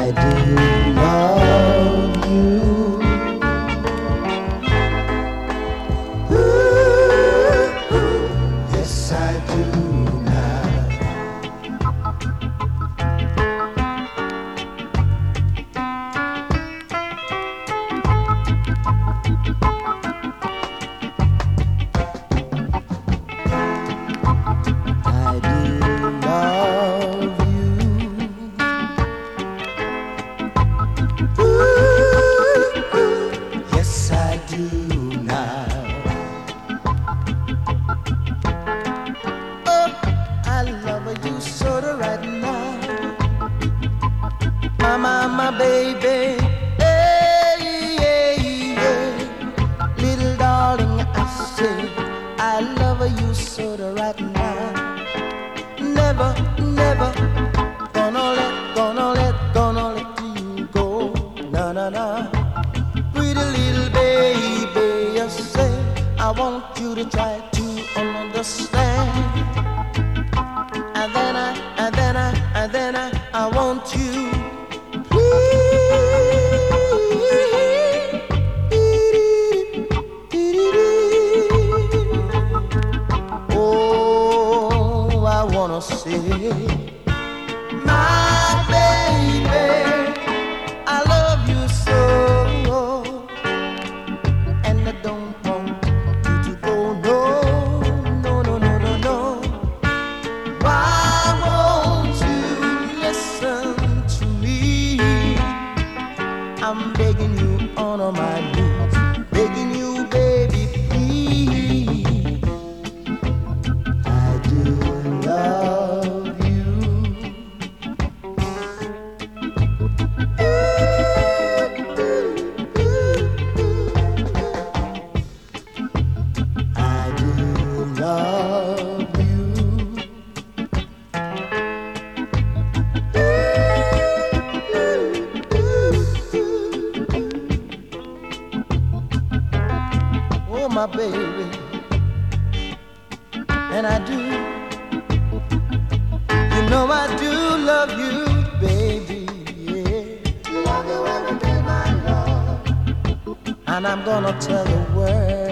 do love you. Yes, I do now. I do love you. Yes, I do now. Oh, I love you sort of right now. My baby. Hey, hey, hey. Little darling, I say, I love you sort of right now. Never, never gonna let you go. No, no, no. Pretty little baby, you say, I want you to try to understand. And then I want you. Oh, I wanna say, my baby, I love you so, and I don't want you to go. No, no, no, no, no, no. Why won't you listen to me? I'm begging you on my knees, begging you, baby, please. I do love you. I do love you. Oh, my baby, and I do. You know I do love you, baby. Yeah. Love you every day, my love. And I'm gonna tell the world.